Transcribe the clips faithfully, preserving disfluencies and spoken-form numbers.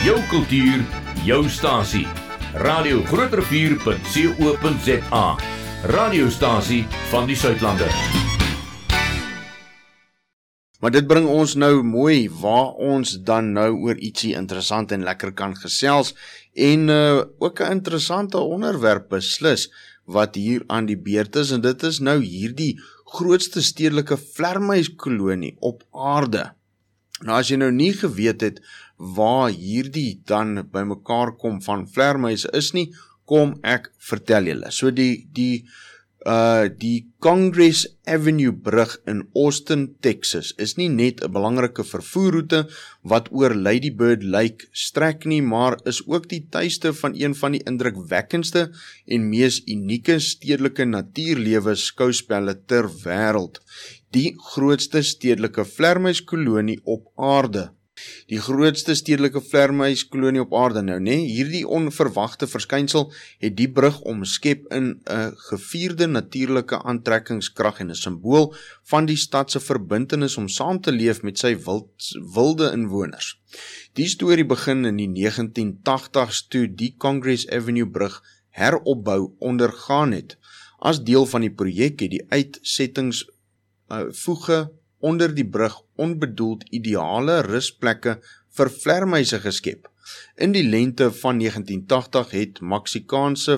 jou kultuur, jou stasie. Radio Groot Rivier punt co punt za. Radiostasie van die Suidlande. Maar dit bring ons nou mooi waar ons dan nou oor ietsie interessant en lekker kan gesels en uh, ook 'n interessante onderwerp beslis wat hier aan die beurt is, en dit is nou hierdie grootste stedelike vlermuiskolonie op aarde. Nou as jy nou nie geweet het waar hierdie dan bymekaar kom van vlermuise is nie, kom ek vertel julle. So die die uh die Congress Avenue brug in Austin, Texas is nie net 'n belangrike vervoerroete wat oor Lady Bird Lake strek nie, maar is ook die tuiste van een van die indrukwekkendste en mees unieke stedelike natuurlewe skouspelle ter wêreld. Die grootste stedelike vlermuiskolonie op aarde. Die grootste stedelike vlermuiskolonie op aarde nou, nê? Hierdie onverwagte verskynsel het die brug omskep in 'n gevierde natuurlike aantrekkingskrag en 'n simbool van die stad se verbintenis om saam te leef met sy wild, wilde inwoners. Die storie begin in die negentien tagtigs toe die Congress Avenue brug heropbou ondergaan het. As deel van die projek het die uitsettings uh, voege onder die brug onbedoeld ideale rusplekke vir vlermuise geskep. In die lente van negentien tagtig het Meksikaanse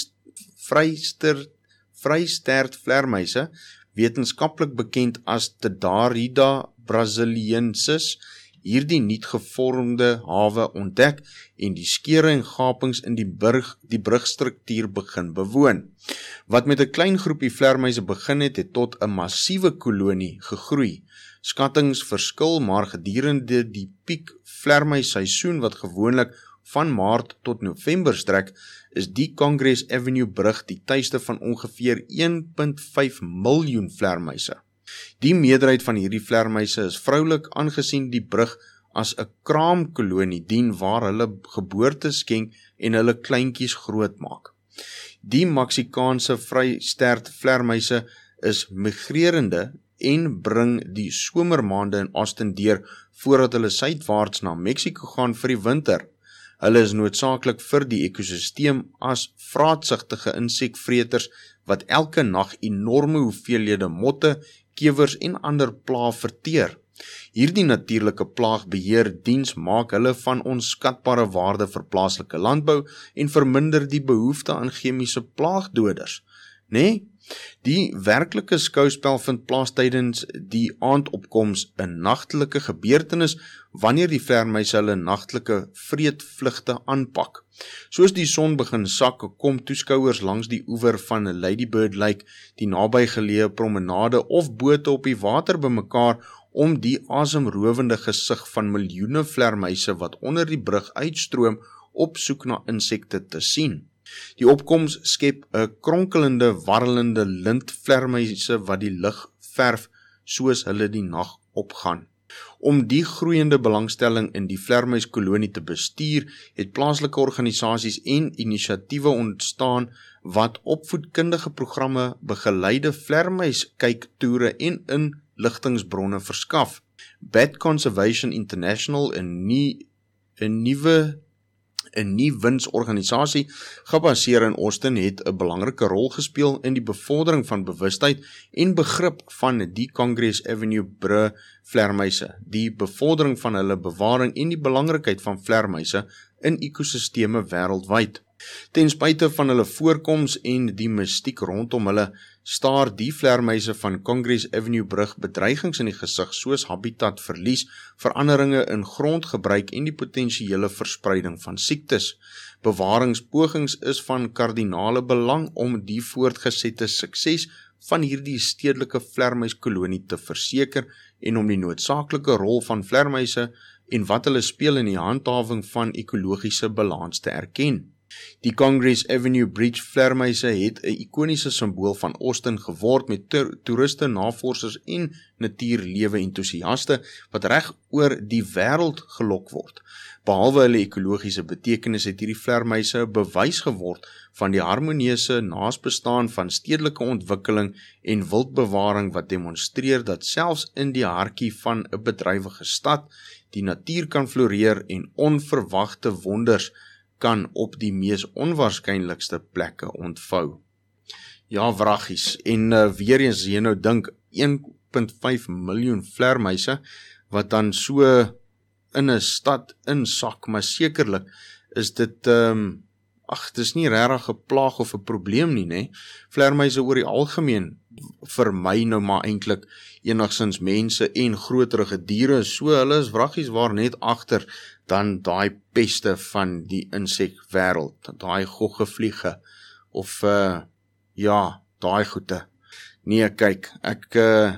vryster, vrystert vlermuise, wetenskaplik bekend as Tadarida brasiliensis, hierdie nuut gevormde hawe ontdek en die skeure en gapings in die brug, die brugstruktuur begin bewoon. Wat met 'n klein groepie vlermuise begin het, het tot 'n massiewe kolonie gegroei. Skattings verskil, maar gedurende die piek vlermuisseisoen wat gewoonlik van Maart tot November strek, is die Congress Avenue brug die tuiste van ongeveer een komma vyf miljoen vlermuise. Die meerderheid van hierdie vlermuise is vroulik, aangesien die brug as 'n kraamkolonie dien waar hulle geboorte skenk en hulle kleintjies grootmaak. Die Meksikaanse vrystert vlermuise is migrerende en bring die somermaande in Austin deur voordat hulle suidwaarts na Mexiko gaan vir die winter. Hulle is noodsaaklik vir die ekosisteem as vraatsigtige insekvreters wat elke nag enorme hoeveelhede motte, kewers en ander plaag verteer. Hierdie natuurlike plaagbeheer diens maak hulle van onskatbare waarde vir plaaslike landbou en verminder die behoefte aan chemiese plaagdoders. Nee, die werklike skouspel vind plaas tydens die aandopkoms 'n nagtelike gebeurtenis wanneer die vlermuise hulle nagtelike vreetvlugte aanpak. Soos die son begin sak, kom toeskouers langs die oewer van Lady Bird Lake, die nabygeleë promenade of bote op die water bymekaar om die asemrowende gesig van miljoene vlermuise wat onder die brug uitstroom op soek na insekte te sien. Die opkoms skep 'n kronkelende, warrelende lint vlermuise wat die lug verf soos hulle die nag opgaan. Om die groeiende belangstelling in die vlermuiskolonie te bestuur, het plaaslike organisasies en inisiatiewe ontstaan wat opvoedkundige programme, begeleide vlermuiskyktoere en inligtingsbronne verskaf. Bat Conservation International, 'n nie 'n nuwe 'n nie-winsorganisasie gebaseer in Austin, het 'n belangrike rol gespeel in die bevordering van bewustheid en begrip van die Congress Avenue brug vlermuise, die bevordering van hulle bewaring en die belangrikheid van vlermuise in ekosisteme wêreldwyd. Ten spyte van hulle voorkoms en die mistiek rondom hulle, staar die vlermuise van Congress Avenue brug bedreigings in die gesig soos habitatverlies, veranderinge in grondgebruik en die potensiële verspreiding van siektes. Bewaringspogings is van kardinale belang om die voortgesette sukses van hierdie stedelike vlermuiskolonie te verseker en om die noodsaaklike rol van vlermuise en wat hulle speel in die handhawing van ekologiese balans te erken. Die Congress Avenue Bridge vlermuise het 'n ikoniese simbool van Austin geword met toeriste, navorsers en natuurlewe entoesiaste wat reg oor die wêreld gelok word. Behalwe hulle ekologiese betekenis het hierdie vlermuise 'n bewys geword van die harmonieuse naasbestaan van stedelike ontwikkeling en wildbewaring wat demonstreer dat selfs in die hartjie van 'n bedrywige stad die natuur kan floreer en onverwagte wonders kan op die mees onwaarskynlikste plekke ontvou. Ja, wraggies, en uh, weer eens, as jy nou dink, een komma vyf miljoen vleermuise, wat dan so in 'n stad insak, maar sekerlik is dit, um, ag, dit is nie regtig 'n plaag of 'n probleem nie, né? Vleermuise oor die algemeen vermy nou maar eintlik enigsins mense en groterige diere, so hulle is wraggies waar net agter dan daai peste van die insekwêreld, daai goggevliege, of uh, ja, daai goeie. Nee, kyk, ek uh,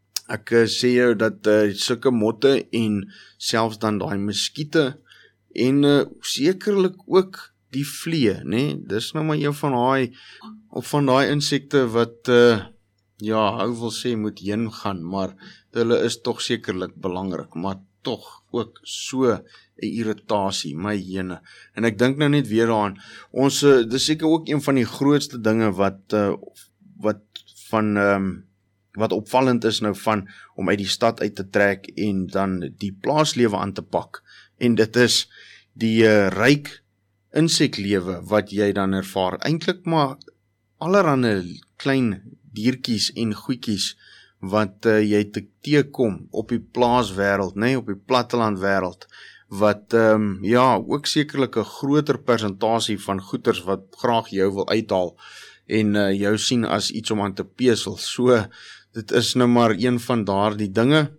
ek uh, sê jou dat uh, sulke motte en selfs dan daai muskiete en uh, sekerlik ook die vliee, né? Dis nou maar een van daai of van daai insekte wat uh, ja, hou wil sê moet heen gaan, maar hulle is tog sekerlik belangrik, maar tog ook so 'n irritasie, my jene. En ek dink nou net weer daaraan, ons, uh, dis seker ook een van die grootste dinge wat uh, wat van um, wat opvallend is nou van om uit die stad uit te trek en dan die plaaslewe aan te pak. En dit is die uh, ryk inseklewe wat jy dan ervaar. Eintlik maar allerhande klein diertjies en goedjies wat uh, jy te teekom op die plaaswêreld, nee, op die plattelandwêreld, wat um, ja, ook sekerlik 'n groter persentasie van goeders wat graag jou wil uithaal en uh, jou sien as iets om aan te pesel. So, dit is nou maar een van daardie dinge,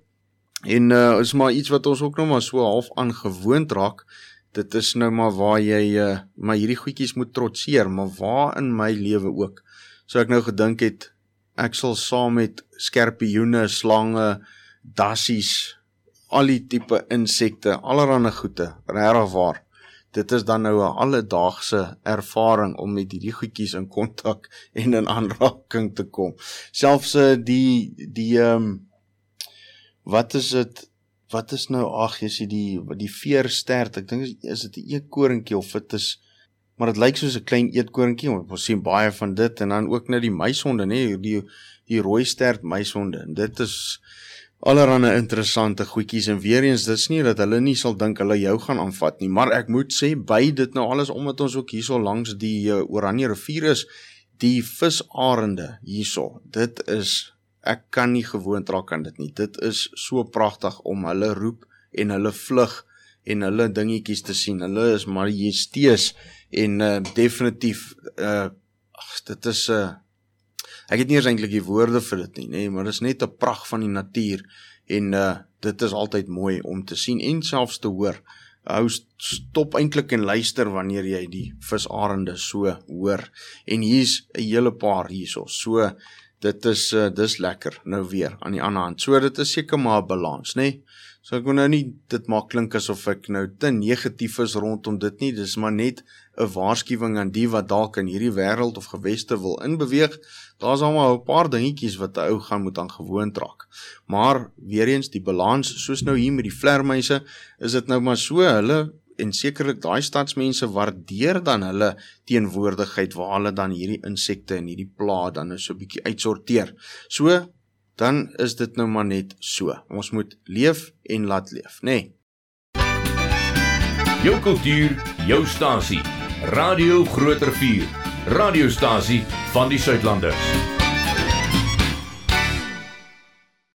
en uh, is maar iets wat ons ook nou maar so half aangewoond raak. Dit is nou maar waar jy, uh, maar hierdie goedjies moet trotseer, maar waar in my lewe ook. So ek nou gedink het, ek sal saam met skerpioene, slange, dassies, al die tipe insekte, allerhande goede, regtig waar. Dit is dan nou 'n alledaagse ervaring om met hierdie goedjies in kontak en in aanraking te kom. Selfs uh, die, die, um, wat is dit, wat is nou, ag, jy sê die, die veerstert, ek dink, is dit 'n eetkorinkie, of dit is, maar dit lyk soos 'n klein eetkorinkie, ons sien baie van dit, en dan ook net die muishonde, nee, die, die rooi stert muishonde, en dit is allerhande interessante goedjies, en weer eens, dit is nie dat hulle nie sal dink hulle jou gaan aanvat nie, maar ek moet sê, by dit nou alles, omdat ons ook hierso langs die uh, Oranje rivier is, die visarende hierso, dit is, ek kan nie gewoond raak aan dit nie, dit is so pragtig om hulle roep, en hulle vlug, en hulle dingetjies te sien, hulle is majesteus, en uh, definitief, uh, ach, dit is, uh, ek het nie eens eintlik die woorde vir dit nie, nee, maar dit is net 'n pragt van die natuur, en uh, dit is altyd mooi om te sien, en selfs te hoor. Hou stop eintlik en luister wanneer jy die visarende so hoor, en hier's 'n hele paar hierso, so, dit is, uh, dis lekker, nou weer, aan die ander hand, so dit is seker maar 'n balans, nee, so ek wil nou nie dit maak klink asof ek nou te negatief is rondom dit nie, dis maar net 'n waarskuwing aan die wat dalk in hierdie wêreld of geweste wil inbeweeg. Daar's almal 'n paar dingetjies wat 'n ou gaan moet aan gewoond raak. Maar weer eens die balans, soos nou hier met die vleermuise, is dit nou maar so, hulle en sekerlik daai stadsmense waardeer dan hulle teenwoordigheid waar hulle dan hierdie insekte en hierdie pla dan so 'n bietjie uitsorteer. So, dan is dit nou maar net so. Ons moet leef en laat leef, nê? Nee. Jou kultuur, jou stasie. Radio Groot Rivier. Radiostasie van die Suidlanders.